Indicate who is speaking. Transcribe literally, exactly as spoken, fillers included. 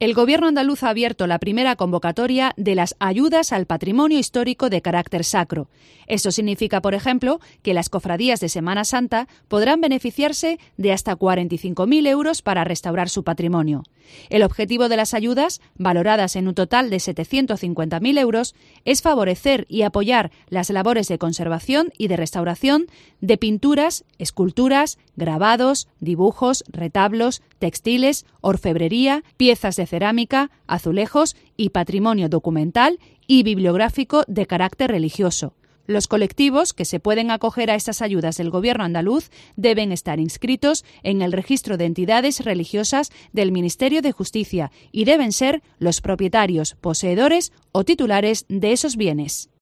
Speaker 1: El Gobierno andaluz ha abierto la primera convocatoria de las ayudas al patrimonio histórico de carácter sacro. Esto significa, por ejemplo, que las cofradías de Semana Santa podrán beneficiarse de hasta cuarenta y cinco mil euros para restaurar su patrimonio. El objetivo de las ayudas, valoradas en un total de setecientos cincuenta mil euros, es favorecer y apoyar las labores de conservación y de restauración de pinturas, esculturas, grabados, dibujos, retablos, textiles, orfebrería, piezas de cerámica, azulejos y patrimonio documental y bibliográfico de carácter religioso. Los colectivos que se pueden acoger a estas ayudas del Gobierno andaluz deben estar inscritos en el registro de entidades religiosas del Ministerio de Justicia y deben ser los propietarios, poseedores o titulares de esos bienes.